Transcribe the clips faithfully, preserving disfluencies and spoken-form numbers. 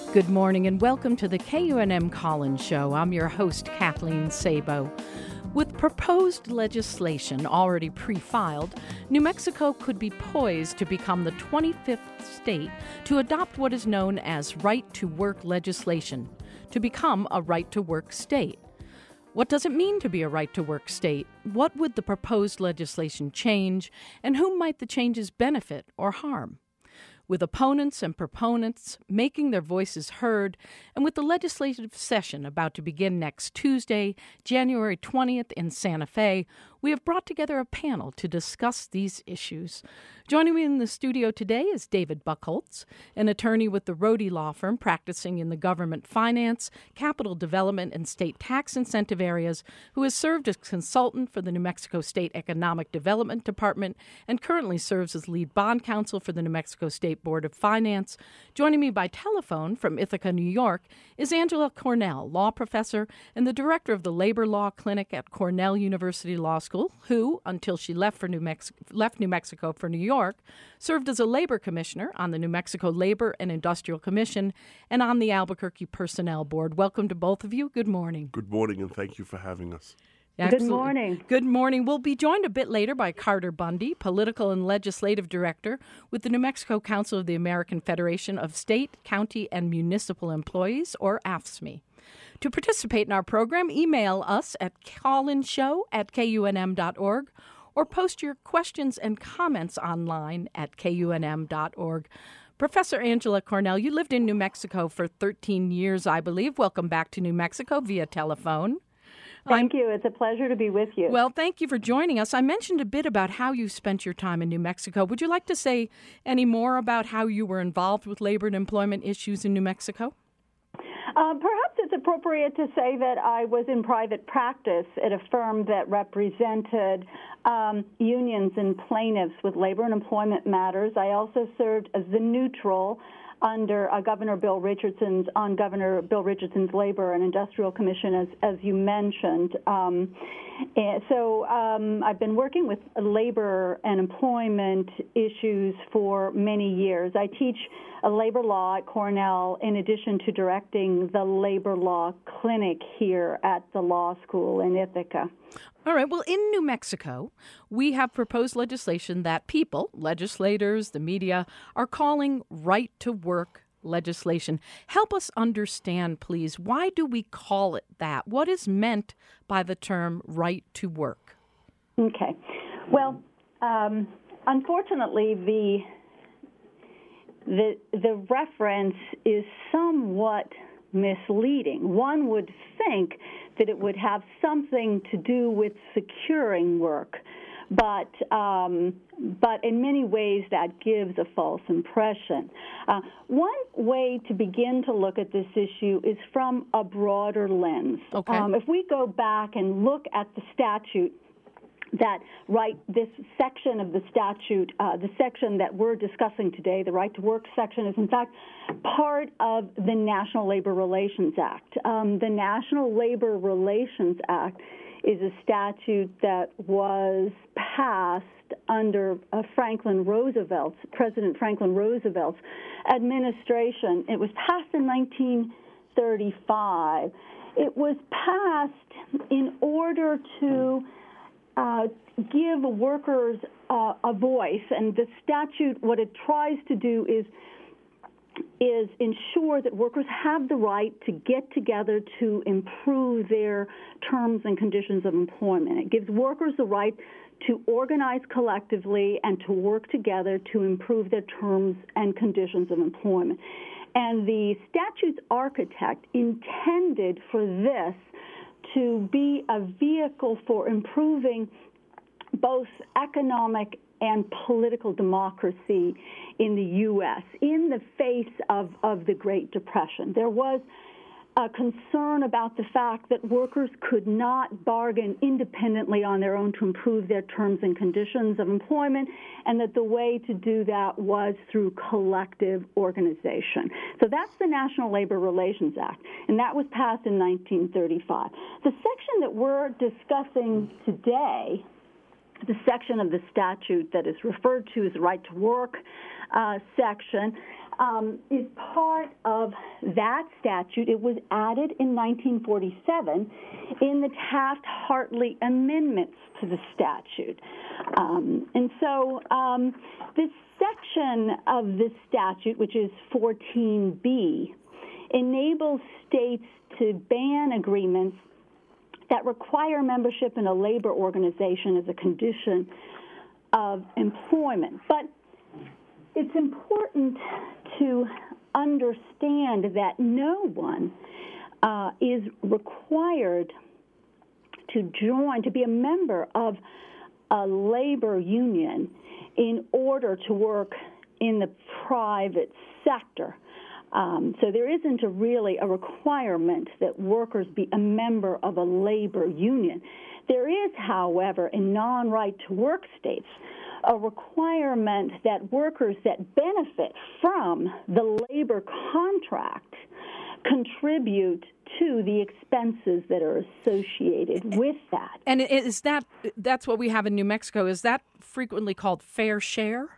Good morning and welcome to the K U N M Collins Show. I'm your host, Kathleen Sabo. With proposed legislation already pre-filed, New Mexico could be poised to become the twenty-fifth state to adopt what is known as right-to-work legislation, to become a right-to-work state. What does it mean to be a right-to-work state? What would the proposed legislation change, and whom might the changes benefit or harm? With opponents and proponents making their voices heard, and with the legislative session about to begin next Tuesday, January twentieth in Santa Fe, we have brought together a panel to discuss these issues. Joining me in the studio today is David Buchholz, an attorney with the Rohde Law Firm practicing in the government finance, capital development, and state tax incentive areas, who has served as consultant for the New Mexico State Economic Development Department and currently serves as lead bond counsel for the New Mexico State Board of Finance. Joining me by telephone from Ithaca, New York, is Angela Cornell, law professor and the director of the Labor Law Clinic at Cornell University Law School, who, until she left for New Mex- left New Mexico for New York, served as a labor commissioner on the New Mexico Labor and Industrial Commission and on the Albuquerque Personnel Board. Welcome to both of you. Good morning. Good morning, and thank you for having us. Absolutely. Good morning. Good morning. We'll be joined a bit later by Carter Bundy, Political and Legislative Director with the New Mexico Council of the American Federation of State, County, and Municipal Employees, or A F S C M E. To participate in our program, email us at collinshow at k u n m dot org or post your questions and comments online at k u n m dot org. Professor Angela Cornell, you lived in New Mexico for thirteen years, I believe. Welcome back to New Mexico via telephone. Thank I'm, you. It's a pleasure to be with you. Well, thank you for joining us. I mentioned a bit about how you spent your time in New Mexico. Would you like to say any more about how you were involved with labor and employment issues in New Mexico? Uh, perhaps it's appropriate to say that I was in private practice at a firm that represented um, unions and plaintiffs with labor and employment matters. I also served as the neutral under uh, Governor Bill Richardson's on Governor Bill Richardson's Labor and Industrial Commission, as as you mentioned. Um, and so um, I've been working with labor and employment issues for many years. I teach a labor law at Cornell in addition to directing the Labor Law Clinic here at the law school in Ithaca. All right. Well, in New Mexico, we have proposed legislation that people, legislators, the media, are calling right-to-work legislation. Help us understand, please, why do we call it that? What is meant by the term right to work? Okay. Well, um, unfortunately, the the the reference is somewhat misleading. One would think that it would have something to do with securing work, but um, but in many ways that gives a false impression. Uh, one way to begin to look at this issue is from a broader lens. Okay. Um, if we go back and look at the statute, that right, this section of the statute, uh, the section that we're discussing today, the right to work section, is in fact part of the National Labor Relations Act. Um, the National Labor Relations Act is a statute that was passed under uh, Franklin Roosevelt's, President Franklin Roosevelt's administration. It was passed in nineteen thirty-five. It was passed in order to Uh, give workers uh, a voice, and the statute, what it tries to do is is ensure that workers have the right to get together to improve their terms and conditions of employment. It gives workers the right to organize collectively and to work together to improve their terms and conditions of employment. And the statute's architect intended for this to be a vehicle for improving both economic and political democracy in the U S in the face of, of the Great Depression. There was a concern about the fact that workers could not bargain independently on their own to improve their terms and conditions of employment, and that the way to do that was through collective organization. So that's the National Labor Relations Act, and that was passed in nineteen thirty-five. The section that we're discussing today the section of the statute that is referred to as the right to work uh, section, um, is part of that statute. It was added in nineteen forty-seven in the Taft-Hartley amendments to the statute. Um, and so um, this section of this statute, which is fourteen B, enables states to ban agreements that require membership in a labor organization as a condition of employment. But it's important to understand that no one uh, is required to join, to be a member of a labor union in order to work in the private sector. Um, so there isn't a really a requirement that workers be a member of a labor union. There is, however, in non-right-to-work states, a requirement that workers that benefit from the labor contract contribute to the expenses that are associated with that. And is that, that's what we have in New Mexico, is that frequently called fair share?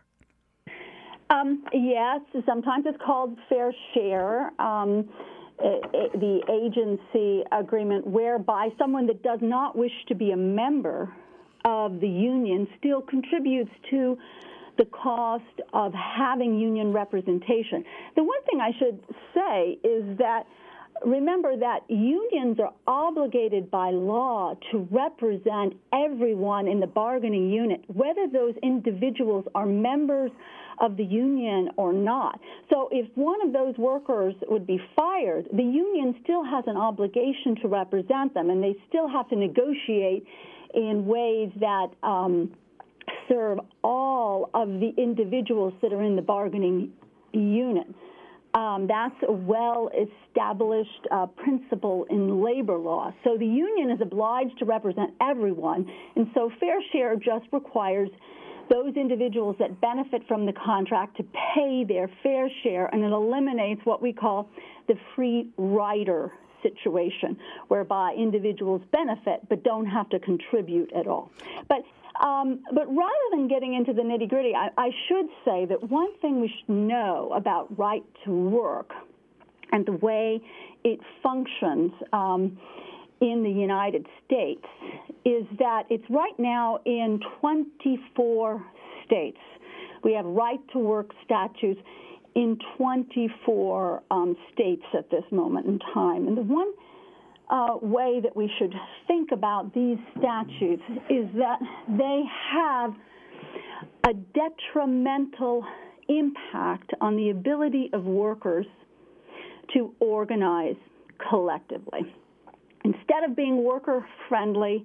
Um, yes, sometimes it's called fair share, um, it, it, the agency agreement whereby someone that does not wish to be a member of the union still contributes to the cost of having union representation. The one thing I should say is that remember that unions are obligated by law to represent everyone in the bargaining unit, whether those individuals are members of the union or not. So if one of those workers would be fired, the union still has an obligation to represent them, and they still have to negotiate in ways that um, serve all of the individuals that are in the bargaining unit. Um, that's a well-established uh, principle in labor law. So the union is obliged to represent everyone, and so fair share just requires those individuals that benefit from the contract to pay their fair share, and it eliminates what we call the free rider situation, whereby individuals benefit but don't have to contribute at all. But Um, but rather than getting into the nitty-gritty, I, I should say that one thing we should know about right to work and the way it functions um, in the United States is that it's right now in twenty-four states. We have right to work statutes in twenty-four um, states at this moment in time. And the one Uh, way that we should think about these statutes is that they have a detrimental impact on the ability of workers to organize collectively. Instead of being worker-friendly,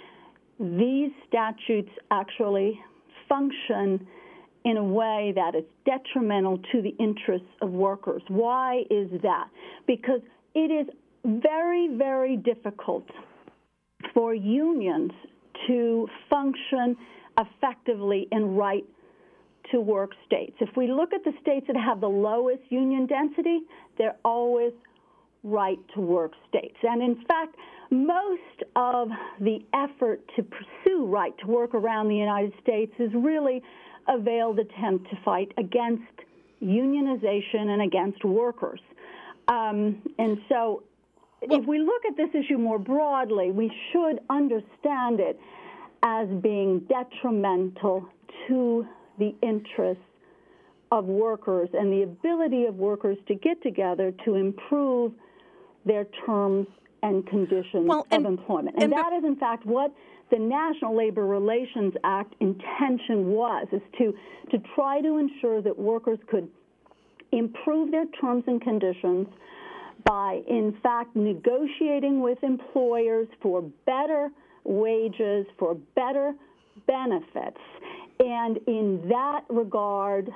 these statutes actually function in a way that is detrimental to the interests of workers. Why is that? Because it is very, very difficult for unions to function effectively in right-to-work states. If we look at the states that have the lowest union density, they're always right-to-work states. And in fact, most of the effort to pursue right-to-work around the United States is really a veiled attempt to fight against unionization and against workers. Um, and so if we look at this issue more broadly, we should understand it as being detrimental to the interests of workers and the ability of workers to get together to improve their terms and conditions well, and, of employment. And, and that is, in fact, what the National Labor Relations Act intention was, is to, to try to ensure that workers could improve their terms and conditions by, in fact, negotiating with employers for better wages, for better benefits. And in that regard,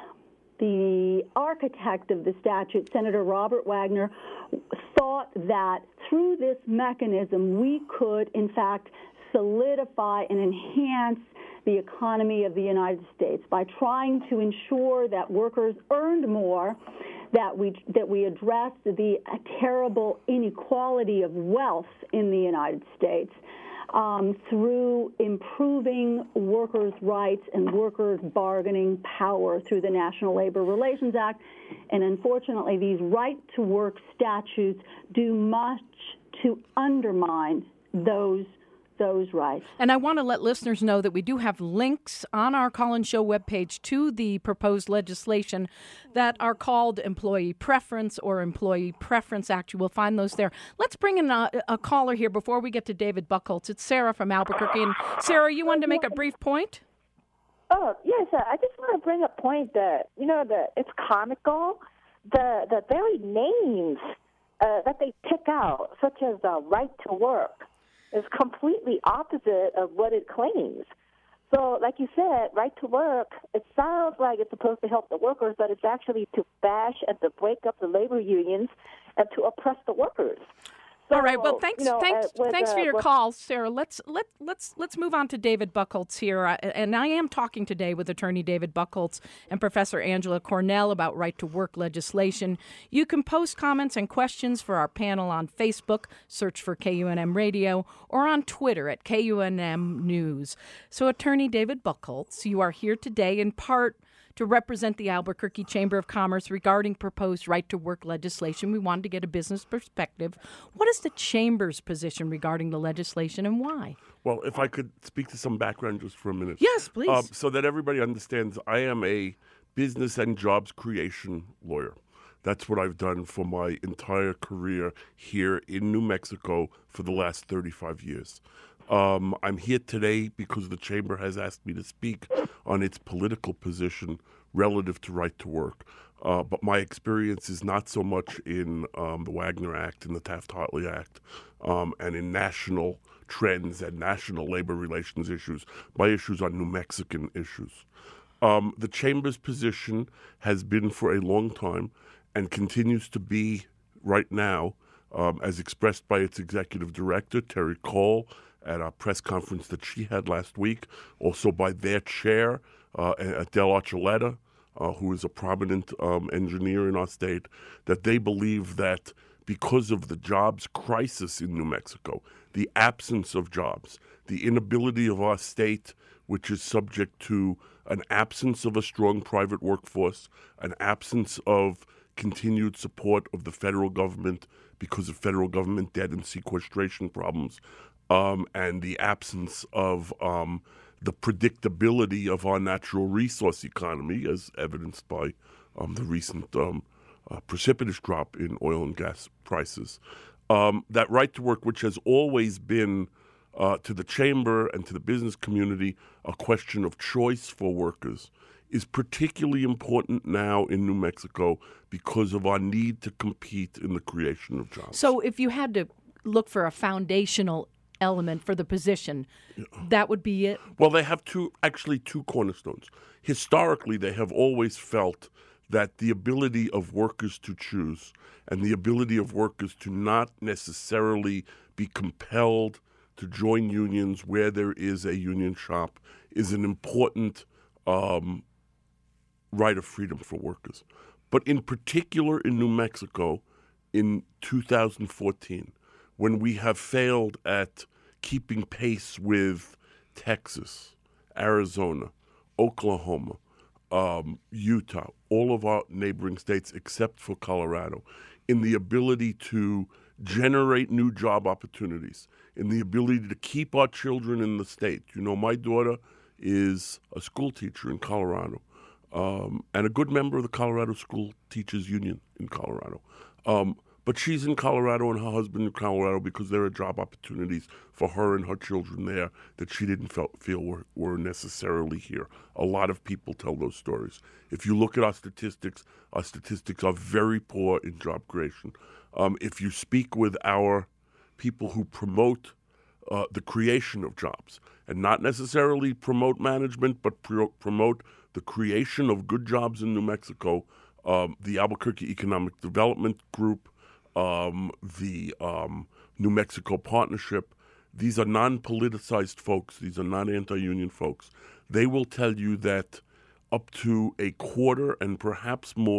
the architect of the statute, Senator Robert Wagner, thought that through this mechanism we could, in fact, solidify and enhance the economy of the United States by trying to ensure that workers earned more, that we that we addressed the terrible inequality of wealth in the United States, um, through improving workers' rights and workers' bargaining power through the National Labor Relations Act. And unfortunately, these right-to-work statutes do much to undermine those those rights. And I want to let listeners know that we do have links on our Collins Show webpage to the proposed legislation that are called Employee Preference or Employee Preference Act. You will find those there. Let's bring in a, a caller here before we get to David Buchholz. It's Sarah from Albuquerque. And Sarah, you wanted to make a brief point? Oh, yes. Uh, I just want to bring a point that, you know, that it's comical. The, the very names uh, that they pick out, such as uh, right to work, is completely opposite of what it claims. So, like you said, right to work, it sounds like it's supposed to help the workers, but it's actually to bash and to break up the labor unions and to oppress the workers. So, all right. Well, thanks. You know, thanks. uh, with, thanks for uh, your with, call, Sarah. Let's let let's let's move on to David Buchholz here. Uh, and I am talking today with Attorney David Buchholz and Professor Angela Cornell about right to work legislation. You can post comments and questions for our panel on Facebook. Search for K U N M Radio, or on Twitter at K U N M News. So, Attorney David Buchholz, you are here today in part to represent the Albuquerque Chamber of Commerce regarding proposed right-to-work legislation. We wanted to get a business perspective. What is the Chamber's position regarding the legislation, and why? Well, if I could speak to some background just for a minute. Yes, please. Um, so that everybody understands, I am a business and jobs creation lawyer. That's what I've done for my entire career here in New Mexico for the last thirty-five years. Um, I'm here today because the Chamber has asked me to speak on its political position relative to right to work. Uh, but my experience is not so much in um, the Wagner Act and the Taft-Hartley Act um, and in national trends and national labor relations issues. My issues are New Mexican issues. Um, the Chamber's position has been for a long time and continues to be right now, um, as expressed by its executive director, Terry Cole, at a press conference that she had last week, also by their chair, uh, Adele Archuleta, uh, who is a prominent um, engineer in our state, that they believe that because of the jobs crisis in New Mexico, the absence of jobs, the inability of our state, which is subject to an absence of a strong private workforce, an absence of continued support of the federal government because of federal government debt and sequestration problems, Um, and the absence of um, the predictability of our natural resource economy, as evidenced by um, the recent um, uh, precipitous drop in oil and gas prices. Um, that right to work, which has always been uh, to the Chamber and to the business community a question of choice for workers, is particularly important now in New Mexico because of our need to compete in the creation of jobs. So if you had to look for a foundational element for the position, that would be it? Well, they have two, actually two cornerstones. Historically, they have always felt that the ability of workers to choose and the ability of workers to not necessarily be compelled to join unions where there is a union shop is an important um, right of freedom for workers. But in particular in New Mexico in two thousand fourteen, when we have failed at keeping pace with Texas, Arizona, Oklahoma, um, Utah, all of our neighboring states except for Colorado, in the ability to generate new job opportunities, in the ability to keep our children in the state. You know, my daughter is a school teacher in Colorado um, and a good member of the Colorado School Teachers Union in Colorado. Um, But she's in Colorado and her husband in Colorado because there are job opportunities for her and her children there that she didn't feel, feel were, were necessarily here. A lot of people tell those stories. If you look at our statistics, our statistics are very poor in job creation. Um, if you speak with our people who promote uh, the creation of jobs, and not necessarily promote management, but pro- promote the creation of good jobs in New Mexico, um, the Albuquerque Economic Development Group, Um, the um, New Mexico Partnership. These are non-politicized folks. These are not anti-union folks. They will tell you that up to a quarter and perhaps more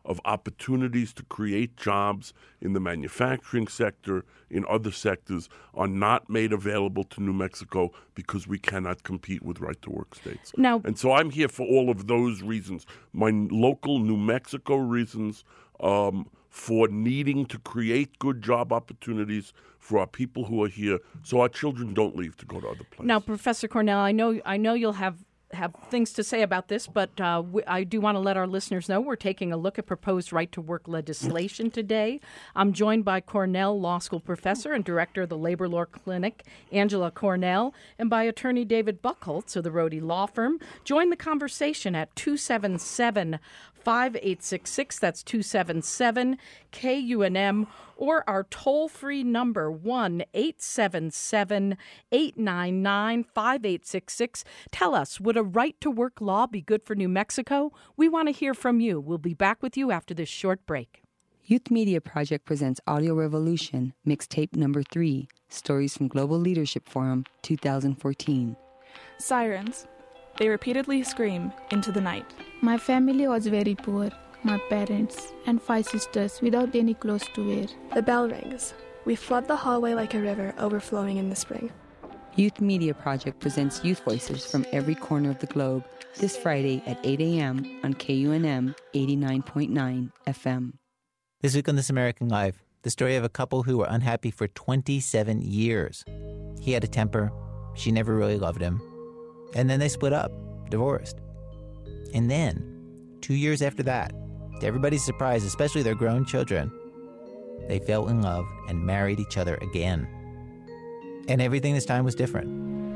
of opportunities to create jobs in the manufacturing sector, in other sectors, are not made available to New Mexico because we cannot compete with right-to-work states. Now, and so I'm here for all of those reasons. My local New Mexico reasons um, for needing to create good job opportunities for our people who are here so our children don't leave to go to other places. Now, Professor Cornell, I know I know you'll have have things to say about this, but uh, we, I do want to let our listeners know we're taking a look at proposed right-to-work legislation today. I'm joined by Cornell Law School professor and director of the Labor Law Clinic, Angela Cornell, and by attorney David Buchholz of the Rohde Law Firm. Join the conversation at two seven seven, five eight six six. That's two seven seven K U N M, or our toll-free number, one eight seven seven, eight nine nine, five eight six six. Tell us, would a right-to-work law be good for New Mexico? We want to hear from you. We'll be back with you after this short break. Youth Media Project presents Audio Revolution, mixtape number three, Stories from Global Leadership Forum, two thousand fourteen. Sirens. They repeatedly scream into the night. My family was very poor. My parents and five sisters without any clothes to wear. The bell rings. We flood the hallway like a river overflowing in the spring. Youth Media Project presents youth voices from every corner of the globe this Friday at eight a.m. on K U N M eighty-nine point nine F M. This week on This American Life, the story of a couple who were unhappy for twenty-seven years. He had a temper. She never really loved him. And then they split up, divorced. And then, two years after that, to everybody's surprise, especially their grown children, they fell in love and married each other again. And everything this time was different.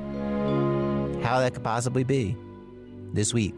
How that could possibly be, this week.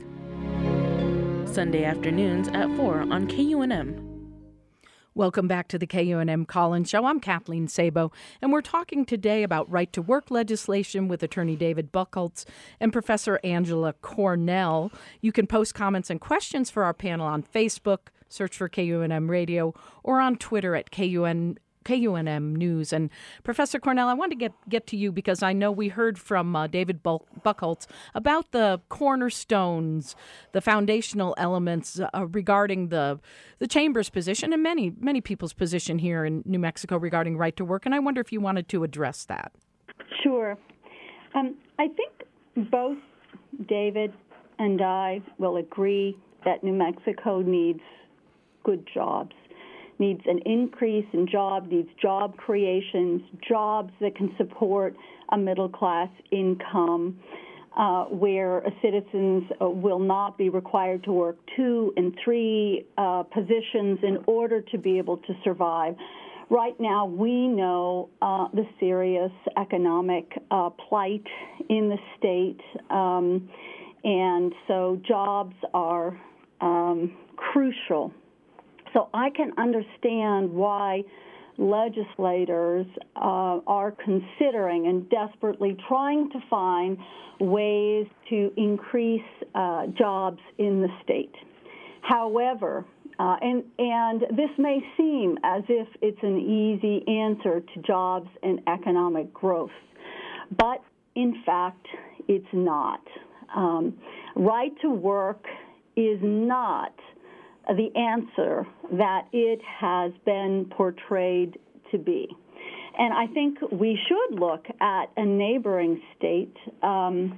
Sunday afternoons at four on K U N M. Welcome back to the K U N M Call-In Show. I'm Kathleen Sabo, and we're talking today about right-to-work legislation with attorney David Buchholz and Professor Angela Cornell. You can post comments and questions for our panel on Facebook, search for K U N M Radio, or on Twitter at K U N K U N M News. And Professor Cornell, I want to get, get to you because I know we heard from uh, David Buchholz about the cornerstones, the foundational elements uh, regarding the the Chamber's position and many, many people's position here in New Mexico regarding right to work. And I wonder if you wanted to address that. Sure. Um, I think both David and I will agree that New Mexico needs good jobs. Needs an increase in jobs, needs job creations, jobs that can support a middle-class income, uh, where citizens uh, will not be required to work two and three uh, positions in order to be able to survive. Right now, we know uh, the serious economic uh, plight in the state, um, and so jobs are um, crucial. So I can understand why legislators uh, are considering and desperately trying to find ways to increase uh, jobs in the state. However, uh, and, and this may seem as if it's an easy answer to jobs and economic growth, but in fact, it's not. Um, right to work is not the answer that it has been portrayed to be. And I think we should look at a neighboring state um,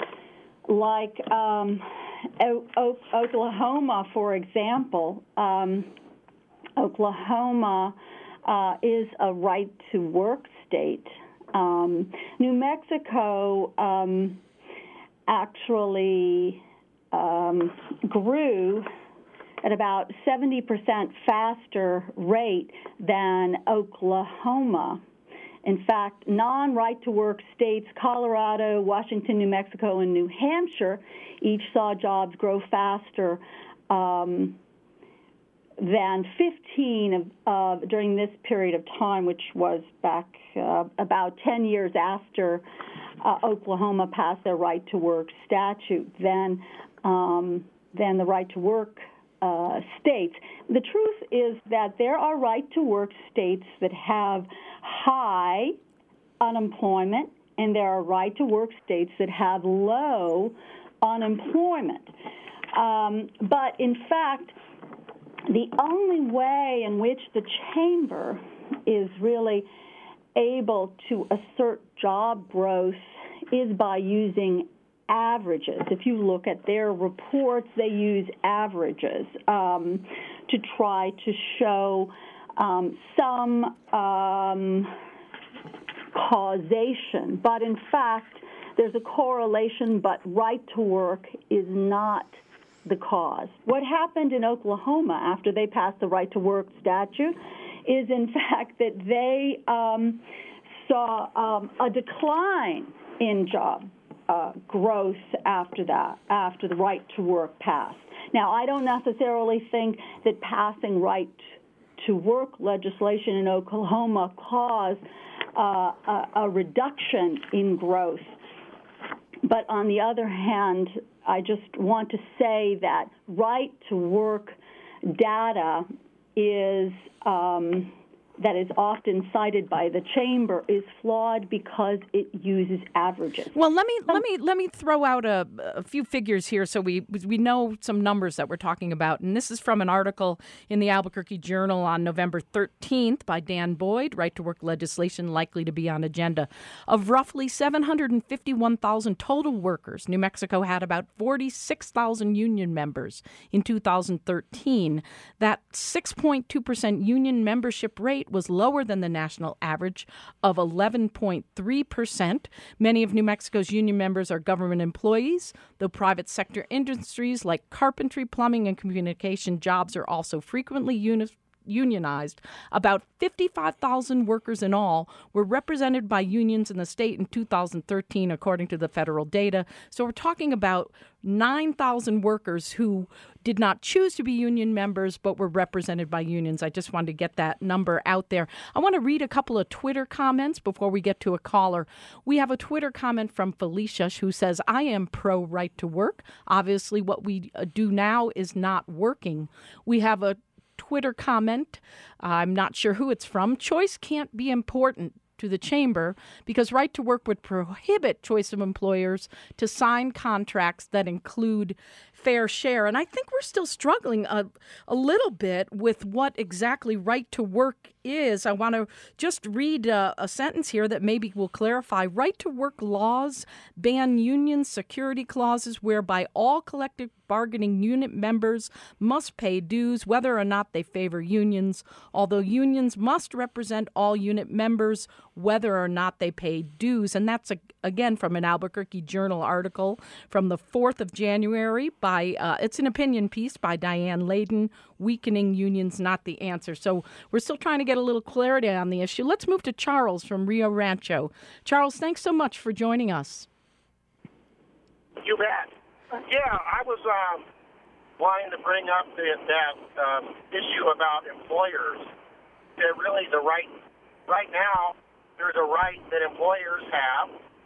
like um, o- o- Oklahoma, for example. Um, Oklahoma uh, is a right-to-work state. Um, New Mexico um, actually um, grew at about seventy percent faster rate than Oklahoma. In fact, non-right-to-work states, Colorado, Washington, New Mexico, and New Hampshire, each saw jobs grow faster um, than fifteen of, uh, during this period of time, which was back uh, about ten years after uh, Oklahoma passed their right-to-work statute. Then, um, then the right-to-work Uh, states. The truth is that there are right-to-work states that have high unemployment, and there are right-to-work states that have low unemployment. Um, but in fact, the only way in which the chamber is really able to assert job growth is by using averages. If you look at their reports, they use averages um, to try to show um, some um, causation. But in fact, there's a correlation, but right to work is not the cause. What happened in Oklahoma after they passed the right to work statute is, in fact, that they um, saw um, a decline in job uh, growth after that, after the right to work passed. Now, I don't necessarily think that passing right to work legislation in Oklahoma caused uh, a, a reduction in growth. But on the other hand, I just want to say that right to work data is um, that is often cited by the chamber is flawed because it uses averages. Well, let me let me let me throw out a, a few figures here so we we know some numbers that we're talking about. And this is from an article in the Albuquerque Journal on November thirteenth by Dan Boyd, Right to Work legislation likely to be on agenda. Of roughly seven hundred fifty-one thousand total workers, New Mexico had about forty-six thousand union members in two thousand thirteen. That six point two percent union membership rate was lower than the national average of eleven point three percent. Many of New Mexico's union members are government employees, though private sector industries like carpentry, plumbing, and communication jobs are also frequently uni- unionized. About fifty-five thousand workers in all were represented by unions in the state in two thousand thirteen, according to the federal data. So we're talking about nine thousand workers who did not choose to be union members but were represented by unions. I just wanted to get that number out there. I want to read a couple of Twitter comments before we get to a caller. We have a Twitter comment from Felicia who says, I am pro right to work. Obviously, what we do now is not working. We have a Twitter comment. I'm not sure who it's from. Choice can't be important to the chamber because right to work would prohibit choice of employers to sign contracts that include fair share. And I think we're still struggling a, a little bit with what exactly right to work is. I want to just read a, a sentence here that maybe will clarify. Right to work laws ban union security clauses whereby all collective bargaining unit members must pay dues whether or not they favor unions, although unions must represent all unit members whether or not they pay dues. And that's, a, again, from an Albuquerque Journal article from the fourth of January by, uh, it's an opinion piece by Diane Layden, Weakening Unions, Not the Answer. So we're still trying to get a little clarity on the issue. Let's move to Charles from Rio Rancho. Charles, thanks so much for joining us. You bet. Yeah, I was um, wanting to bring up the, that um, issue about employers. That really the right, right now, there's a right that employers have,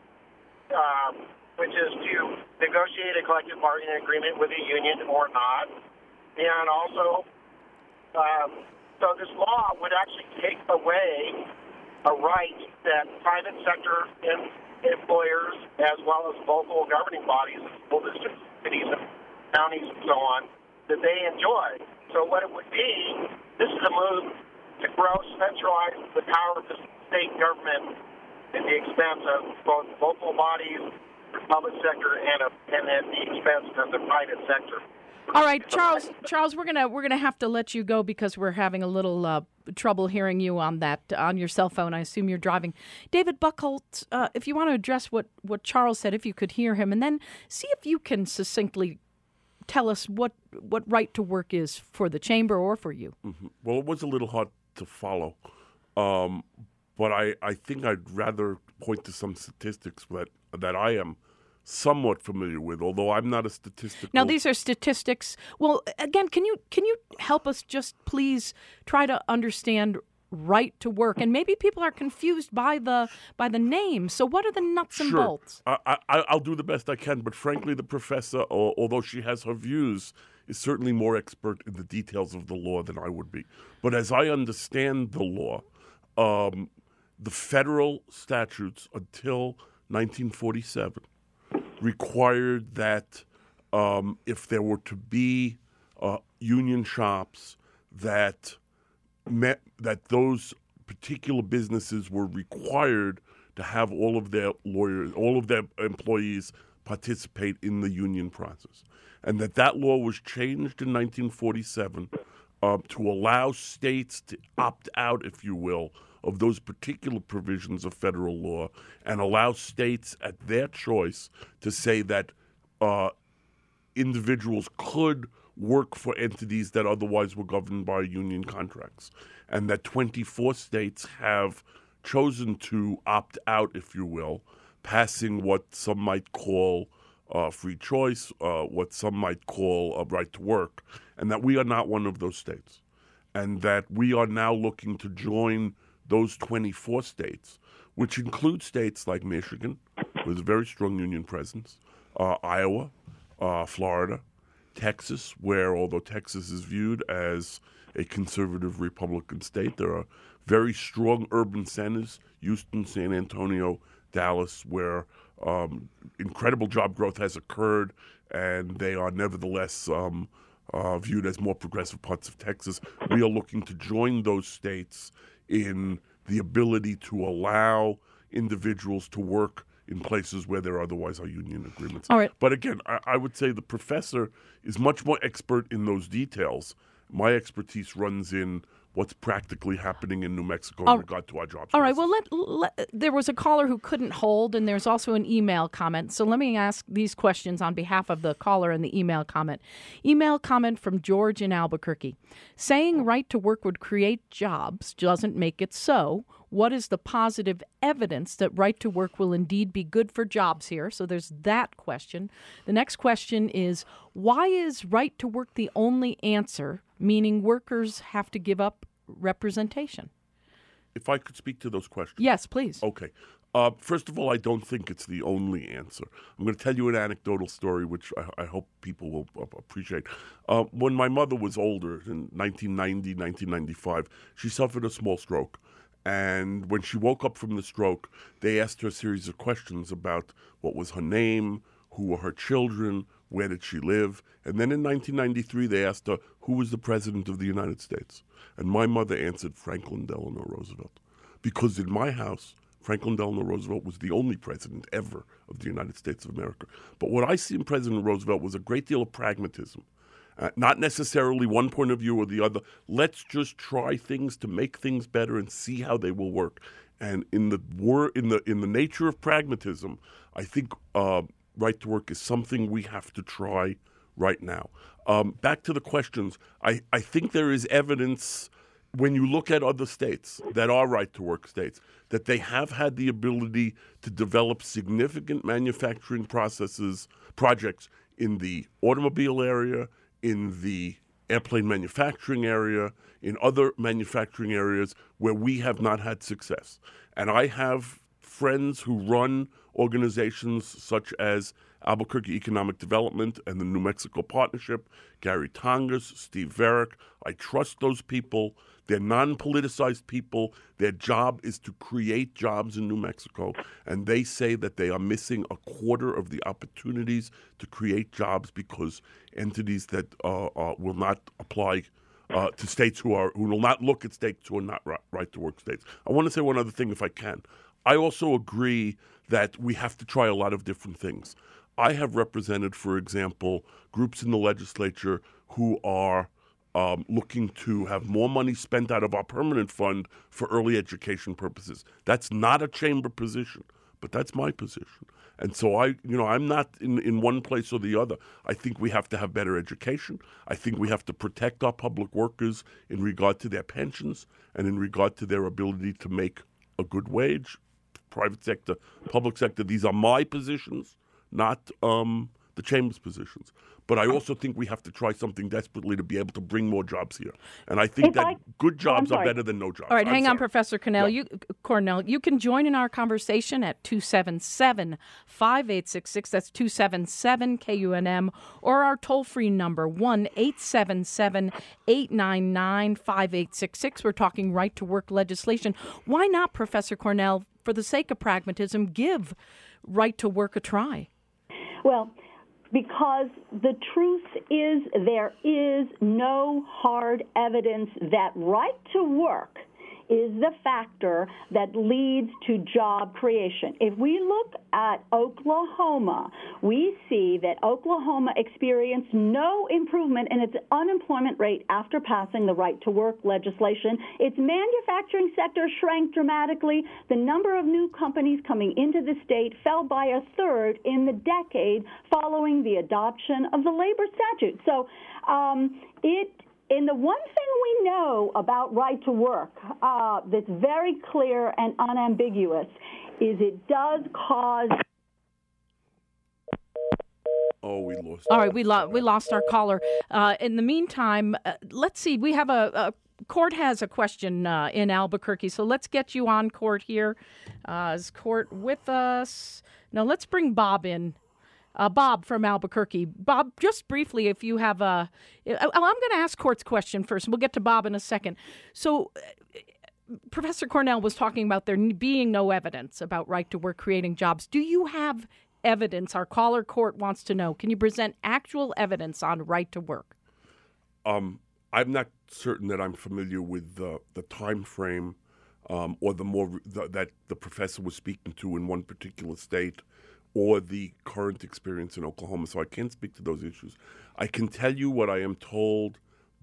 um, which is to negotiate a collective bargaining agreement with a union or not. And also, um, so this law would actually take away a right that private sector in employers, as well as local governing bodies, school districts, cities, and counties, and so on, that they enjoy. So what it would be, this is a move to grow, centralize the power of the state government at the expense of both local bodies, public sector, and, a, and at the expense of the private sector. All right, Charles. Charles, we're gonna we're gonna have to let you go because we're having a little uh, trouble hearing you on that on your cell phone. I assume you're driving. David Buchholz, uh, if you want to address what, what Charles said, if you could hear him, and then see if you can succinctly tell us what what right to work is for the chamber or for you. Mm-hmm. Well, it was a little hard to follow, um, but I, I think I'd rather point to some statistics that that I am somewhat familiar with, although I'm not a statistical. Now, these are statistics. Well, again, can you can you help us just please try to understand right to work? And maybe people are confused by the by the name. So what are the nuts and sure. bolts? I, I, I'll do the best I can, but frankly, the professor, although she has her views, is certainly more expert in the details of the law than I would be. But as I understand the law, um, the federal statutes until nineteen forty-seven required that um, if there were to be uh, union shops, that met, that those particular businesses were required to have all of their lawyers, all of their employees participate in the union process, and that that law was changed in nineteen forty-seven uh, to allow states to opt out, if you will, of those particular provisions of federal law, and allow states at their choice to say that uh, individuals could work for entities that otherwise were governed by union contracts, and that twenty-four states have chosen to opt out, if you will, passing what some might call uh, free choice, uh, what some might call a right to work, and that we are not one of those states, and that we are now looking to join those twenty-four states, which include states like Michigan, with a very strong union presence, uh, Iowa, uh, Florida, Texas, where although Texas is viewed as a conservative Republican state, there are very strong urban centers, Houston, San Antonio, Dallas, where um, incredible job growth has occurred, and they are nevertheless um, uh, viewed as more progressive parts of Texas. We are looking to join those states in the ability to allow individuals to work in places where there otherwise are union agreements. All right. But again, I, I would say the professor is much more expert in those details. My expertise runs in what's practically happening in New Mexico in All, regard to our jobs. All right. Well, let, let, there was a caller who couldn't hold, and there's also an email comment. So let me ask these questions on behalf of the caller and the email comment. Email comment from George in Albuquerque. Saying right to work would create jobs doesn't make it so. What is the positive evidence that right to work will indeed be good for jobs here? So there's that question. The next question is, why is right to work the only answer, meaning workers have to give up representation? If I could speak to those questions. Yes, please. Okay. Uh, first of all, I don't think it's the only answer. I'm going to tell you an anecdotal story, which I, I hope people will appreciate. Uh, when my mother was older, in nineteen ninety, nineteen ninety-five, she suffered a small stroke. And when she woke up from the stroke, they asked her a series of questions about what was her name, who were her children, where did she live. And then in nineteen ninety-three, they asked her, who was the president of the United States? And my mother answered, Franklin Delano Roosevelt. Because in my house, Franklin Delano Roosevelt was the only president ever of the United States of America. But what I see in President Roosevelt was a great deal of pragmatism. Uh, not necessarily one point of view or the other. Let's just try things to make things better and see how they will work. And in the wor- in the in the nature of pragmatism, I think uh, right to work is something we have to try right now. Um, back to the questions. I, I think there is evidence when you look at other states that are right to work states that they have had the ability to develop significant manufacturing processes projects in the automobile area, in the airplane manufacturing area, in other manufacturing areas where we have not had success. And I have friends who run organizations such as Albuquerque Economic Development and the New Mexico Partnership, Gary Tongas, Steve Varick. I trust those people. They're non-politicized people. Their job is to create jobs in New Mexico, and they say that they are missing a quarter of the opportunities to create jobs because entities that uh, uh, will not apply uh, to states who are who will not look at states who are not right, right to work states. I want to say one other thing, if I can. I also agree that we have to try a lot of different things. I have represented, for example, groups in the legislature who are Um, looking to have more money spent out of our permanent fund for early education purposes. That's not a chamber position, but that's my position. And so I, you know, I'm not in, in one place or the other. I think we have to have better education. I think we have to protect our public workers in regard to their pensions and in regard to their ability to make a good wage. Private sector, public sector, these are my positions, not um, the chamber's positions. But I also think we have to try something desperately to be able to bring more jobs here. And I think If that I, good jobs oh, are better than no jobs. All right, I'm hang sorry. on, Professor Cornell. Yeah. You, Cornell, you can join in our conversation at two seven seven, five eight six six. That's two seven seven K U N M, or our toll-free number, one eight seven seven, eight nine nine, five eight six six. We're talking right-to-work legislation. Why not, Professor Cornell, for the sake of pragmatism, give right to work a try? Well, because the truth is there is no hard evidence that right to work is the factor that leads to job creation. If we look at Oklahoma, we see that Oklahoma experienced no improvement in its unemployment rate after passing the right to work legislation. Its manufacturing sector shrank dramatically. The number of new companies coming into the state fell by a third in the decade following the adoption of the labor statute. So um, it And the one thing we know about right to work uh, that's very clear and unambiguous is it does cause. Oh, we lost. All right, we, lo- we lost our caller. Uh, in the meantime, uh, let's see. We have a, a Court has a question uh, in Albuquerque, so let's get you on, Court, here. Uh, is Court with us? No, let's bring Bob in. Uh, Bob from Albuquerque. Bob, just briefly, if you have a... I'm going to ask Court's question first. We'll get to Bob in a second. So uh, Professor Cornell was talking about there being no evidence about right to work creating jobs. Do you have evidence? Our caller, Court, wants to know. Can you present actual evidence on right to work? Um, I'm not certain that I'm familiar with the, the time frame um, or the more the, that the professor was speaking to in one particular state, or the current experience in Oklahoma, so I can't speak to those issues. I can tell you what I am told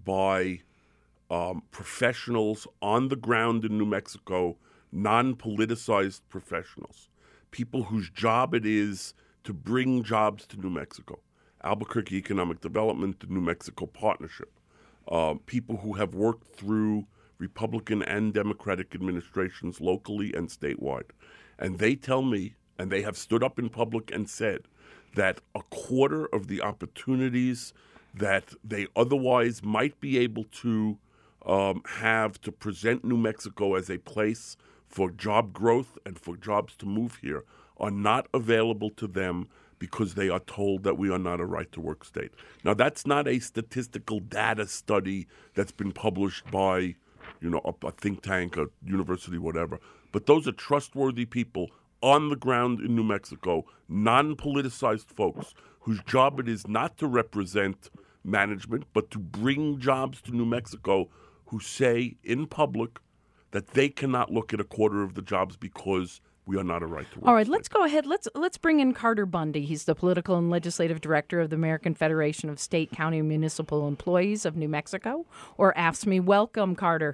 by um, professionals on the ground in New Mexico, non-politicized professionals, people whose job it is to bring jobs to New Mexico. Albuquerque Economic Development, the New Mexico Partnership, uh, people who have worked through Republican and Democratic administrations locally and statewide. And they tell me, and they have stood up in public and said that a quarter of the opportunities that they otherwise might be able to um, have to present New Mexico as a place for job growth and for jobs to move here are not available to them because they are told that we are not a right-to-work state. Now, that's not a statistical data study that's been published by, you know, a, a think tank, a university, whatever. But those are trustworthy people on the ground in New Mexico, non-politicized folks whose job it is not to represent management, but to bring jobs to New Mexico, who say in public that they cannot look at a quarter of the jobs because we are not a right to work. All right, state. let's go ahead. Let's let's bring in Carter Bundy. He's the political and legislative director of the American Federation of State, County, and Municipal Employees of New Mexico, or A F S C M E. Welcome, Carter.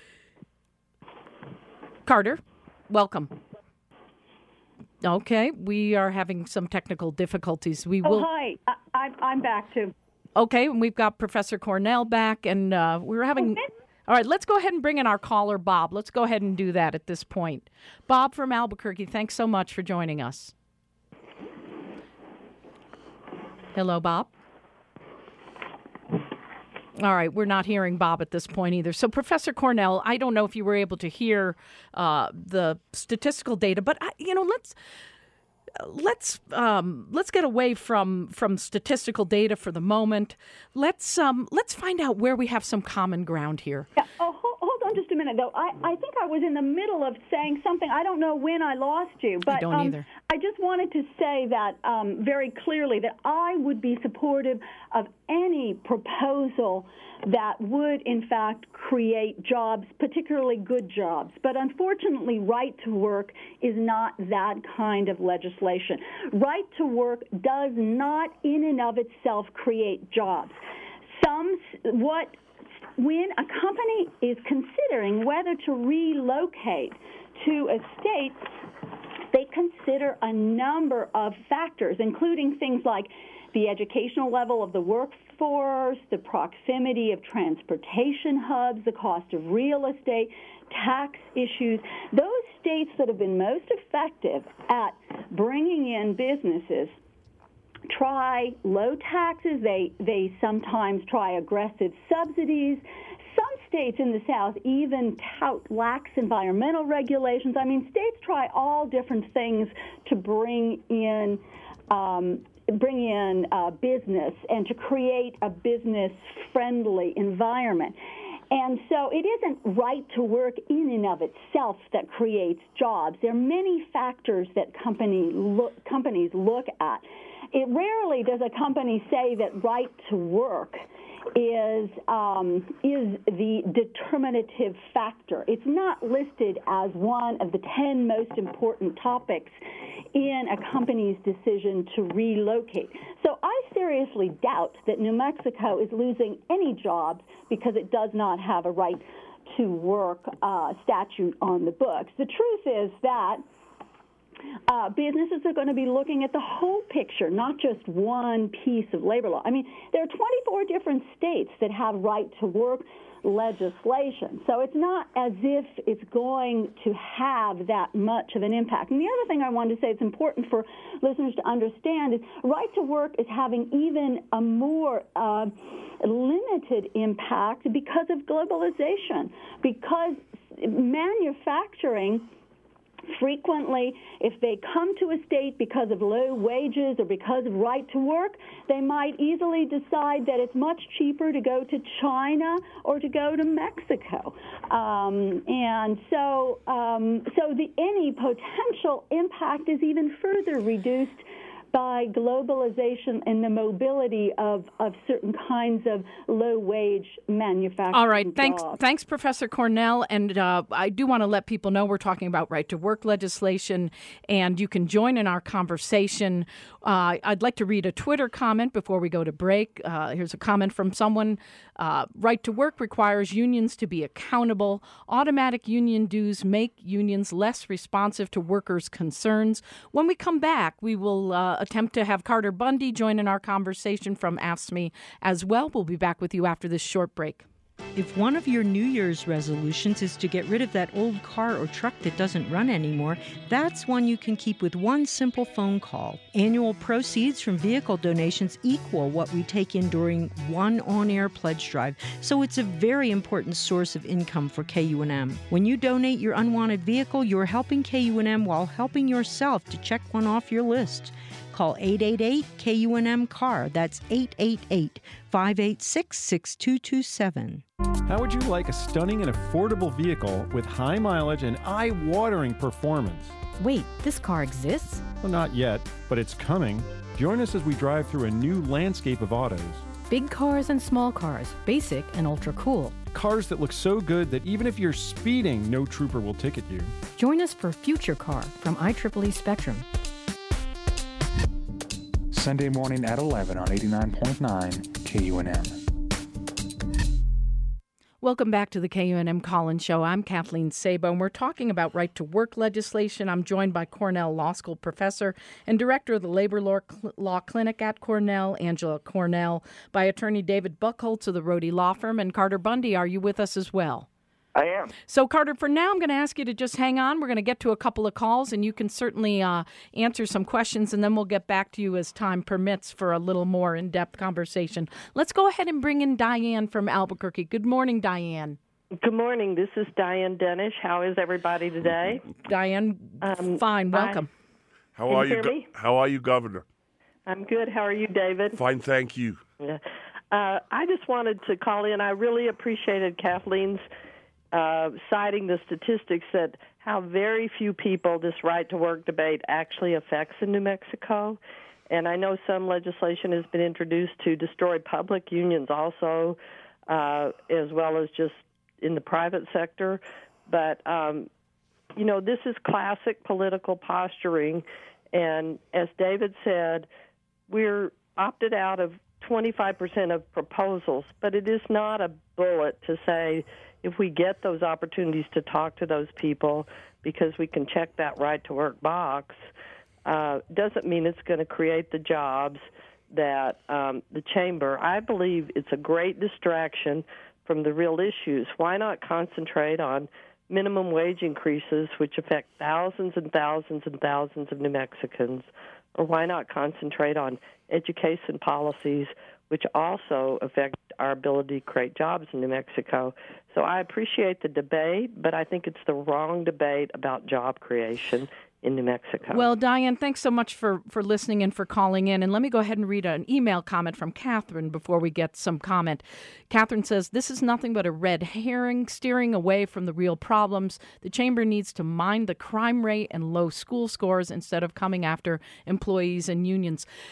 Carter, welcome. Okay, we are having some technical difficulties. We will. Oh, hi. I, I, I'm back too. Okay, and we've got Professor Cornell back, and uh, we were having. Okay. All right, let's go ahead and bring in our caller, Bob. Let's go ahead and do that at this point. Bob from Albuquerque, thanks so much for joining us. Hello, Bob. All right, we're not hearing Bob at this point either. So, Professor Cornell, I don't know if you were able to hear uh, the statistical data, but I, you know, let's let's um, let's get away from from statistical data for the moment. Let's um, let's find out where we have some common ground here. Yeah. Oh, hold, hold on just a minute, though. I, I think I was in the middle of saying something. I don't know when I lost you, but I don't um, either. I just wanted to say that um, very clearly that I would be supportive of any proposal that would, in fact, create jobs, particularly good jobs. But unfortunately, right to work is not that kind of legislation. Right to work does not, in and of itself, create jobs. Some, what, when a company is considering whether to relocate to a state, they consider a number of factors, including things like the educational level of the workforce, the proximity of transportation hubs, the cost of real estate, tax issues. Those states that have been most effective at bringing in businesses try low taxes. They, they sometimes try aggressive subsidies. Some states in the South even tout lax environmental regulations. I mean, states try all different things to bring in um, bring in uh, business and to create a business-friendly environment. And so it isn't right to work in and of itself that creates jobs. There are many factors that company look, companies look at. it rarely does a company say that right to work is um, is the determinative factor. It's not listed as one of the ten most important topics in a company's decision to relocate. So I seriously doubt that New Mexico is losing any jobs because it does not have a right to work uh, statute on the books. The truth is that Uh, businesses are going to be looking at the whole picture, not just one piece of labor law. I mean, there are twenty-four different states that have right to work legislation. So it's not as if it's going to have that much of an impact. And the other thing I wanted to say, it's important for listeners to understand, is right to work is having even a more uh, limited impact because of globalization, because manufacturing frequently, if they come to a state because of low wages or because of right to work, they might easily decide that it's much cheaper to go to China or to go to Mexico. Um, and so, um, so the, any potential impact is even further reduced by globalization and the mobility of, of certain kinds of low-wage manufacturing All right. Thanks, jobs. thanks, Professor Cornell. And uh, I do want to let people know we're talking about right-to-work legislation, and you can join in our conversation. Uh, I'd like to read a Twitter comment before we go to break. Uh, here's a comment from someone. Uh, right-to-work requires unions to be accountable. Automatic union dues make unions less responsive to workers' concerns. When we come back, we will uh, attempt to have Carter Bundy join in our conversation from Ask Me as well. We'll be back with you after this short break. If one of your New Year's resolutions is to get rid of that old car or truck that doesn't run anymore, that's one you can keep with one simple phone call. Annual proceeds from vehicle donations equal what we take in during one on-air pledge drive, so it's a very important source of income for K U N M. When you donate your unwanted vehicle, you're helping K U N M while helping yourself to check one off your list. Call eight eight eight K U N M C A R. That's eight eight eight, five eight six, six two two seven. How would you like a stunning and affordable vehicle with high mileage and eye-watering performance? Wait, this car exists? Well, not yet, but it's coming. Join us as we drive through a new landscape of autos. Big cars and small cars, basic and ultra cool. Cars that look so good that even if you're speeding, no trooper will ticket you. Join us for Future Car from I triple E Spectrum. Sunday morning at eleven on eighty-nine point nine K U N M. Welcome back to the K U N M Collins Show. I'm Kathleen Sabo, and we're talking about right-to-work legislation. I'm joined by Cornell Law School professor and director of the Labor Law, Cl- Law Clinic at Cornell, Angela Cornell, by attorney David Buchholz of the Rohde Law Firm, and Carter Bundy. Are you with us as well? I am. So, Carter, for now, I'm going to ask you to just hang on. We're going to get to a couple of calls, and you can certainly uh, answer some questions, and then we'll get back to you as time permits for a little more in-depth conversation. Let's go ahead and bring in Diane from Albuquerque. Good morning, Diane. Good morning. This is Diane Denish. How is everybody today? Diane, um, fine. Welcome. I, how are you? Go- how are you, Governor? I'm good. How are you, David? Fine, thank you. Yeah. Uh, I just wanted to call in. I really appreciated Kathleen's Uh, citing the statistics that how very few people this right-to-work debate actually affects in New Mexico. And I know some legislation has been introduced to destroy public unions also, uh, as well as just in the private sector. But, um, you know, this is classic political posturing. And as David said, we're opted out of twenty-five percent of proposals, but it is not a bullet to say if we get those opportunities to talk to those people because we can check that right-to-work box, uh, doesn't mean it's going to create the jobs that um, the chamber, I believe it's a great distraction from the real issues. Why not concentrate on minimum wage increases, which affect thousands and thousands and thousands of New Mexicans? Or why not concentrate on education policies, which also affect our ability to create jobs in New Mexico? So I appreciate the debate, but I think it's the wrong debate about job creation in New Mexico. Well, Diane, thanks so much for, for listening and for calling in. And let me go ahead and read an email comment from Catherine before we get some comment. Catherine says, this is nothing but a red herring steering away from the real problems. The chamber needs to mind the crime rate and low school scores instead of coming after employees and unions.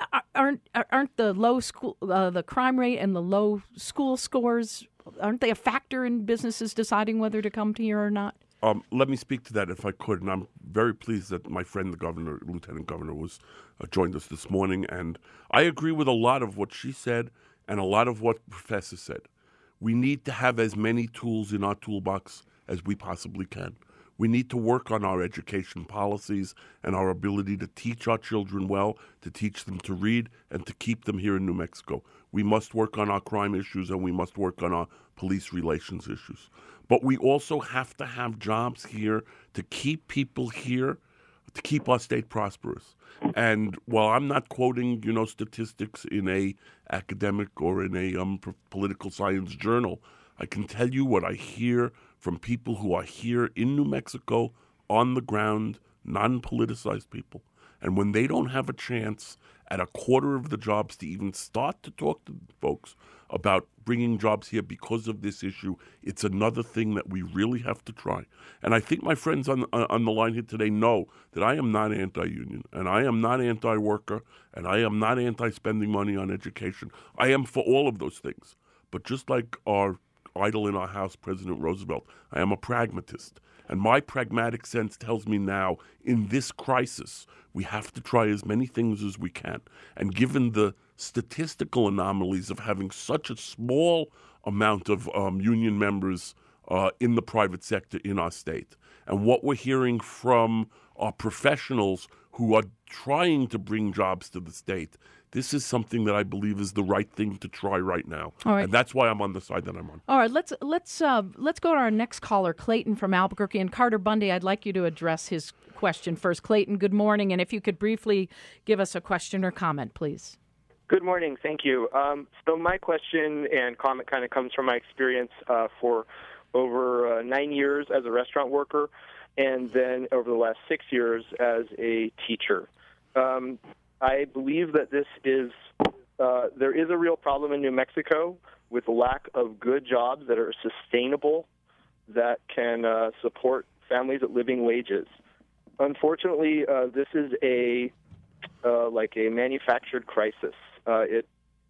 aren't aren't the low school, uh, the crime rate and the low school scores, aren't they a factor in businesses deciding whether to come to here or not? Um, let me speak to that if I could, and I'm very pleased that my friend, the governor, Lieutenant Governor, was uh, joined us this morning, and I agree with a lot of what she said and a lot of what the Professor said. We need to have as many tools in our toolbox as we possibly can. We need to work on our education policies and our ability to teach our children well, to teach them to read, and to keep them here in New Mexico. We must work on our crime issues, and we must work on our police relations issues. But we also have to have jobs here to keep people here, to keep our state prosperous. And while I'm not quoting, you know, statistics in a academic or in a um, political science journal, I can tell you what I hear from people who are here in New Mexico, on the ground, non-politicized people. And when they don't have a chance at a quarter of the jobs to even start to talk to folks about bringing jobs here because of this issue, it's another thing that we really have to try. And I think my friends on, on the line here today know that I am not anti-union, and I am not anti-worker, and I am not anti-spending money on education. I am for all of those things. But just like our idol in our house, President Roosevelt, I am a pragmatist. And my pragmatic sense tells me now, in this crisis, we have to try as many things as we can. And given the statistical anomalies of having such a small amount of um, union members uh, in the private sector in our state, and what we're hearing from our professionals who are trying to bring jobs to the state, this is something that I believe is the right thing to try right now. All right. And that's why I'm on the side that I'm on. All right, let's let's uh, let's go to our next caller, Clayton from Albuquerque. And Carter Bundy, I'd like you to address his question first. Clayton, good morning. And if you could briefly give us a question or comment, please. Good morning. Thank you. Um, so my question and comment kind of comes from my experience uh, for over uh, nine years as a restaurant worker, and then over the last six years as a teacher. Um, I believe that this is, uh, there is a real problem in New Mexico with the lack of good jobs that are sustainable, that can uh, support families at living wages. Unfortunately, uh, this is a, uh, like a manufactured crisis. Uh, it,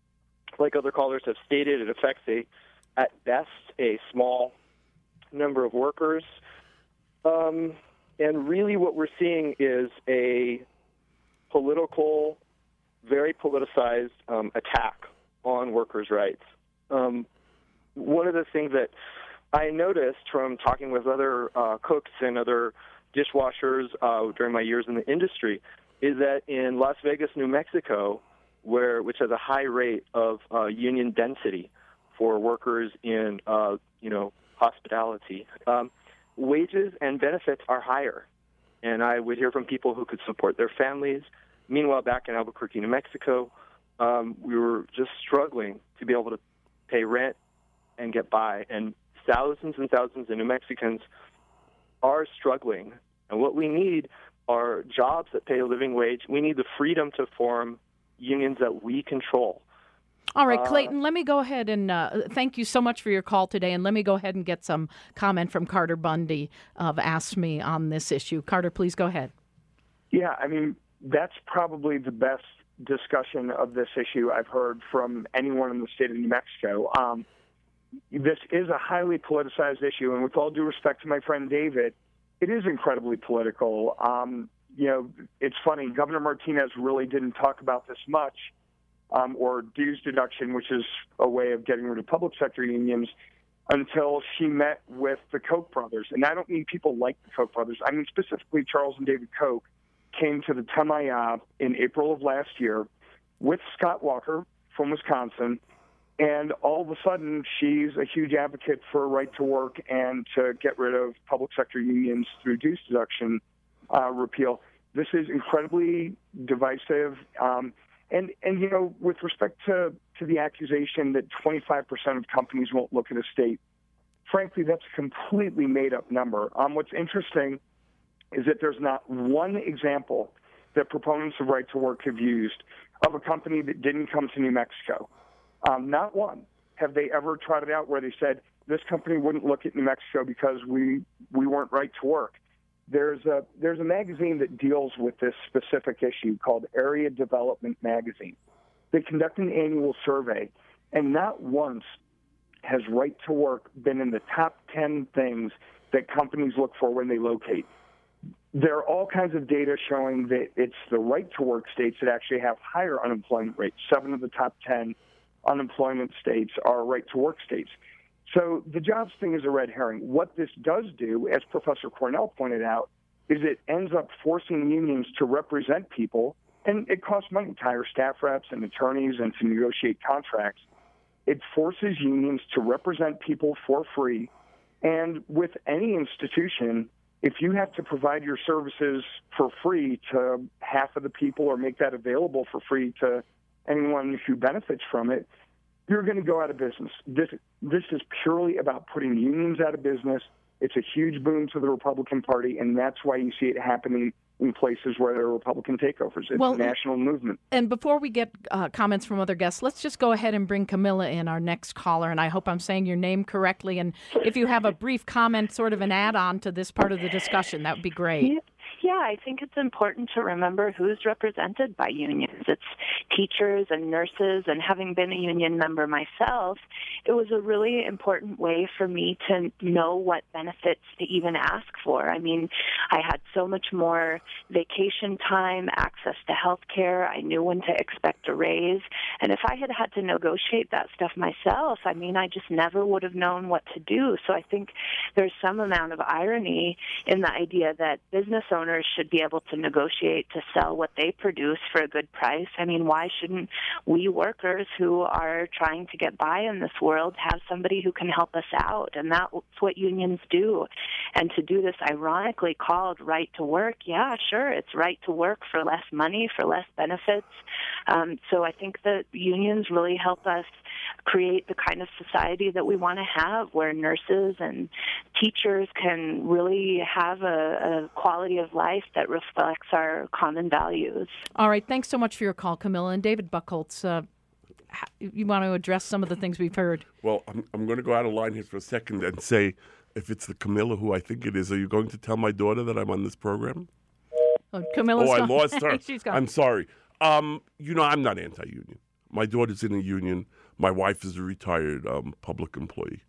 like other callers have stated, it affects a, at best, a small number of workers. Um, and really what we're seeing is a political, very politicized um, attack on workers' rights. Um, one of the things that I noticed from talking with other uh, cooks and other dishwashers uh, during my years in the industry is that in Las Vegas, New Mexico, where which has a high rate of uh, union density for workers in uh, you know hospitality, um, wages and benefits are higher. And I would hear from people who could support their families. Meanwhile, back in Albuquerque, New Mexico, um, we were just struggling to be able to pay rent and get by. And thousands and thousands of New Mexicans are struggling. And what we need are jobs that pay a living wage. We need the freedom to form unions that we control. All right, Clayton, uh, let me go ahead and uh, thank you so much for your call today. And let me go ahead and get some comment from Carter Bundy of Ask Me on this issue. Carter, please go ahead. Yeah, I mean, that's probably the best discussion of this issue I've heard from anyone in the state of New Mexico. Um, this is a highly politicized issue, and with all due respect to my friend David, it is incredibly political. Um, you know, it's funny, Governor Martinez really didn't talk about this much, um, or dues deduction, which is a way of getting rid of public sector unions, until she met with the Koch brothers. And I don't mean people like the Koch brothers. I mean specifically Charles and David Koch came to the Tamaya in April of last year with Scott Walker from Wisconsin, and all of a sudden she's a huge advocate for right to work and to get rid of public sector unions through dues deduction uh, repeal. This is incredibly divisive. Um, and, and, you know, with respect to, to the accusation that twenty-five percent of companies won't look at a state, frankly, that's a completely made-up number. Um, what's interesting is that there's not one example that proponents of right to work have used of a company that didn't come to New Mexico. Um, not one have they ever trotted out where they said, this company wouldn't look at New Mexico because we, we weren't right to work. there's a there's a magazine that deals with this specific issue called Area Development Magazine. They conduct an annual survey, and not once has right to work been in the top ten things that companies look for when they locate. There are all kinds of data showing that it's the right to work states that actually have higher unemployment rates. Seven of the top ten unemployment states are right to work states. So the jobs thing is a red herring. What this does do, as Professor Cornell pointed out, is it ends up forcing unions to represent people, and it costs money to hire staff reps and attorneys and to negotiate contracts. It forces unions to represent people for free, and with any institution, if you have to provide your services for free to half of the people or make that available for free to anyone who benefits from it, you're going to go out of business. This this is purely about putting unions out of business. It's a huge boon to the Republican Party, and that's why you see it happening in places where there are Republican takeovers. It's well, a national movement. And before we get uh, comments from other guests, let's just go ahead and bring Camilla in, our next caller, and I hope I'm saying your name correctly. And if you have a brief comment, sort of an add-on to this part of the discussion, that would be great. Yeah, I think it's important to remember who's represented by unions. It's teachers and nurses, and having been a union member myself, it was a really important way for me to know what benefits to even ask for. I mean, I had so much more vacation time, access to health care. I knew when to expect a raise. And if I had had to negotiate that stuff myself, I mean, I just never would have known what to do. So I think there's some amount of irony in the idea that business owners should be able to negotiate to sell what they produce for a good price. I mean, why shouldn't we workers who are trying to get by in this world have somebody who can help us out? And that's what unions do. And to do this ironically called right to work, yeah, sure, it's right to work for less money, for less benefits. Um, so I think that unions really help us create the kind of society that we want to have, where nurses and teachers can really have a, a quality of life that reflects our common values. All right. Thanks so much for your call, Camilla. And David Buchholz, uh, you want to address some of the things we've heard? Well, I'm, I'm going to go out of line here for a second and say, if it's the Camilla who I think it is, are you going to tell my daughter that I'm on this program? Oh, Camilla's oh I gone. lost her. She's gone. I'm sorry. Um, you know, I'm not anti-union. My daughter's in a union. My wife is a retired um, public employee.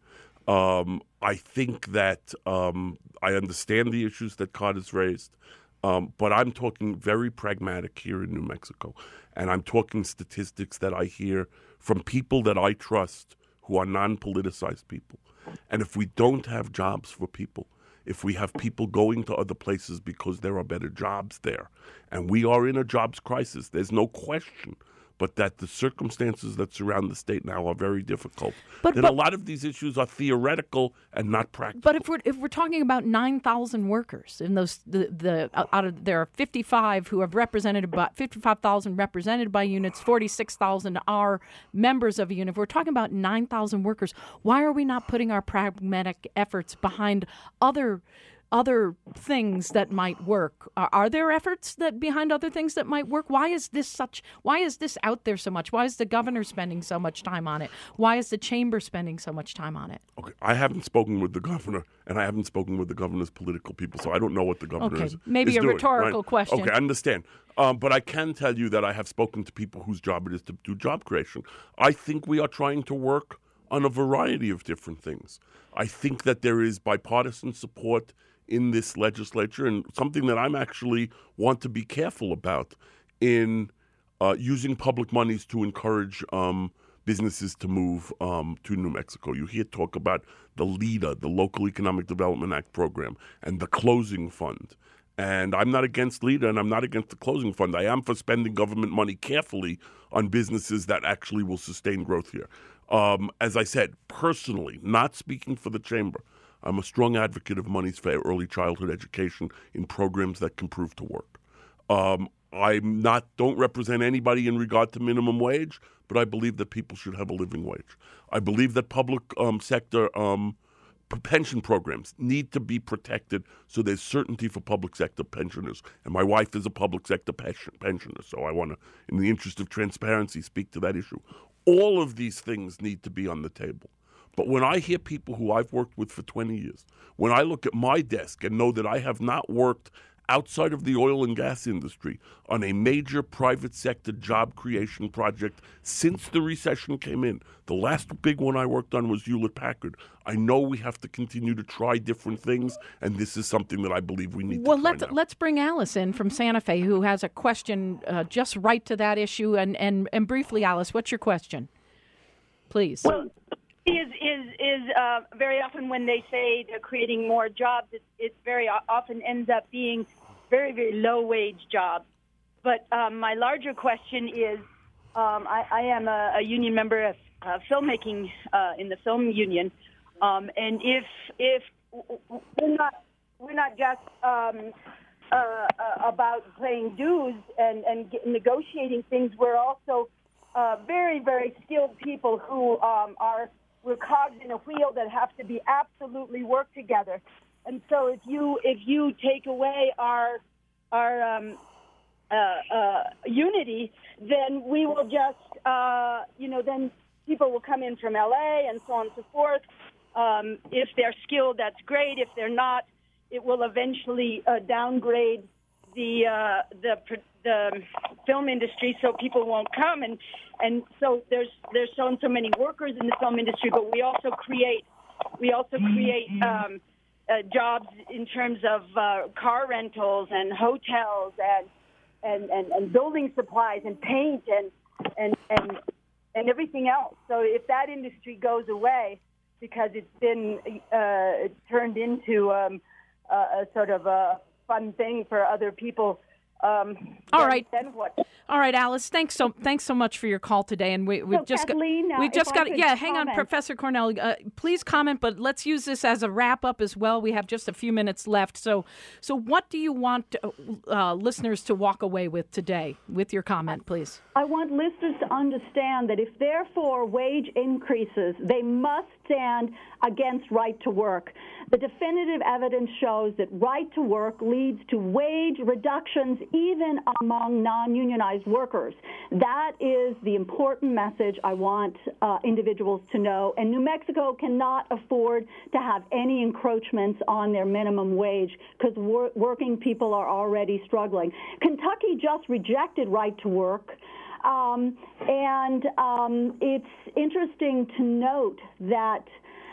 Um, I think that um, I understand the issues that Carter's raised, um, but I'm talking very pragmatic here in New Mexico. And I'm talking statistics that I hear from people that I trust who are non-politicized people. And if we don't have jobs for people, if we have people going to other places because there are better jobs there, and we are in a jobs crisis, there's no question, but that the circumstances that surround the state now are very difficult. But, then but, a lot of these issues are theoretical and not practical. But if we're if we're talking about nine thousand workers, and those the the out of there are fifty-five who have represented about fifty-five thousand represented by units, forty-six thousand are members of a unit. If we're talking about nine thousand workers, why are we not putting our pragmatic efforts behind other other things that might work? Are, are there efforts that behind other things that might work? Why is this such? Why is this out there so much? Why is the governor spending so much time on it? Why is the chamber spending so much time on it? Okay, I haven't spoken with the governor, and I haven't spoken with the governor's political people, so I don't know what the governor okay, is maybe is a doing, rhetorical right? question. Okay, I understand. Um, but I can tell you that I have spoken to people whose job it is to do job creation. I think we are trying to work on a variety of different things. I think that there is bipartisan support in this legislature, and something that I'm actually want to be careful about in uh, using public monies to encourage um, businesses to move um, to New Mexico. You hear talk about the LEDA, the Local Economic Development Act program, and the Closing Fund. And I'm not against LEDA, and I'm not against the Closing Fund. I am for spending government money carefully on businesses that actually will sustain growth here. Um, as I said, personally, not speaking for the chamber, I'm a strong advocate of monies for early childhood education in programs that can prove to work. Um, I'm not don't represent anybody in regard to minimum wage, but I believe that people should have a living wage. I believe that public um, sector um, pension programs need to be protected so there's certainty for public sector pensioners. And my wife is a public sector pensioner, so I want to, in the interest of transparency, speak to that issue. All of these things need to be on the table. But when I hear people who I've worked with for twenty years, when I look at my desk and know that I have not worked outside of the oil and gas industry on a major private sector job creation project since the recession came in. The last big one I worked on was Hewlett-Packard. I know we have to continue to try different things, and this is something that I believe we need well, to try let's now. let's bring Alice in from Santa Fe, who has a question uh, just right to that issue. And, and, and briefly, Alice, what's your question? Please. Well, is is is uh, very often when they say they're creating more jobs, it, it very often ends up being very, very low-wage jobs. But um, my larger question is, um, I, I am a, a union member of uh, filmmaking uh, in the film union, um, and if if we're not we're not just um, uh, uh, about paying dues and and get, negotiating things, we're also uh, very, very skilled people who um, are we're cogs in a wheel that have to be absolutely work together. And so, if you if you take away our our um, uh, uh, unity, then we will just uh, you know then people will come in from L A and so on and so forth. Um, if they're skilled, that's great. If they're not, it will eventually uh, downgrade the uh, the the film industry, so people won't come. And and so there's there's so and so many workers in the film industry, but we also create we also create. Um, Uh, jobs in terms of uh, car rentals and hotels and, and, and, and building supplies and paint and, and and and everything else. So if that industry goes away because it's been uh, turned into um, a, a sort of a fun thing for other people, um, all then, right, then what? All right, Alice. Thanks so thanks so much for your call today, and we we've So, just Kathleen, got uh, we just if I got could yeah. Hang on, comment. Professor Cornell. Uh, please comment, but let's use this as a wrap up as well. We have just a few minutes left. So so what do you want uh, listeners to walk away with today with your comment, please? I want listeners to understand that if therefore wage increases, they must stand against right to work. The definitive evidence shows that right to work leads to wage reductions even among non-unionized workers. That is the important message I want uh, individuals to know. And New Mexico cannot afford to have any encroachments on their minimum wage because wor- working people are already struggling. Kentucky just rejected right to work. Um, and um, it's interesting to note that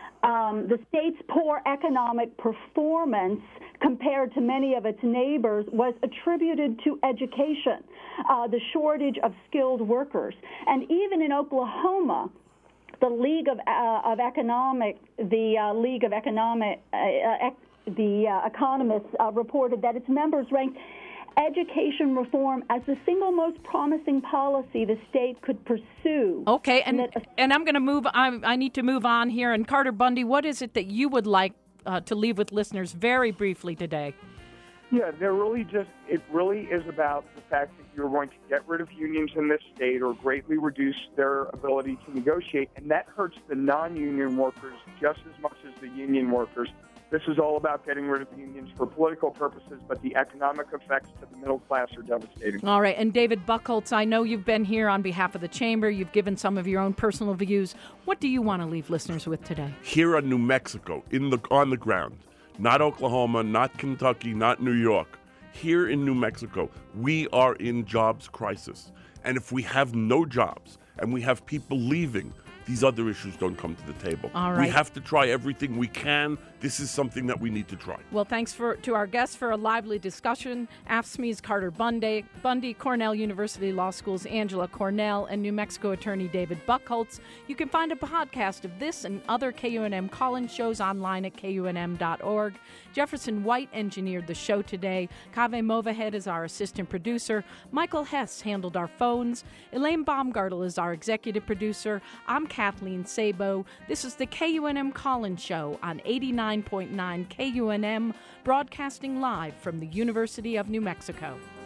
um, the state's poor economic performance compared to many of its neighbors was attributed to education, uh, the shortage of skilled workers. And even in Oklahoma, the League of, uh, of Economic, the uh, League of Economic, uh, ec- the uh, economists uh, reported that its members ranked education reform as the single most promising policy the state could pursue. Okay, and and, and I'm going to move. I, I need to move on here. And Carter Bundy, what is it that you would like uh, to leave with listeners very briefly today? Yeah, there really just it really is about the fact that you're going to get rid of unions in this state or greatly reduce their ability to negotiate, and that hurts the non-union workers just as much as the union workers. This is all about getting rid of unions for political purposes, but the economic effects to the middle class are devastating. All right. And David Buchholz, I know you've been here on behalf of the Chamber. You've given some of your own personal views. What do you want to leave listeners with today? Here in New Mexico, in the on the ground, not Oklahoma, not Kentucky, not New York. Here in New Mexico, we are in jobs crisis. And if we have no jobs and we have people leaving, these other issues don't come to the table. All right. We have to try everything we can. This is something that we need to try. Well, thanks for to our guests for a lively discussion. A F S C Me's Carter Bundy, Bundy, Cornell University Law School's Angela Cornell, and New Mexico attorney David Buchholz. You can find a podcast of this and other K U N M call-in shows online at K U N M dot org. Jefferson White engineered the show today. Kaveh Movahed is our assistant producer. Michael Hess handled our phones. Elaine Baumgartel is our executive producer. I'm Kathleen Sabo. This is the K U N M call-in show on eighty-nine point nine K U N M, broadcasting live from the University of New Mexico.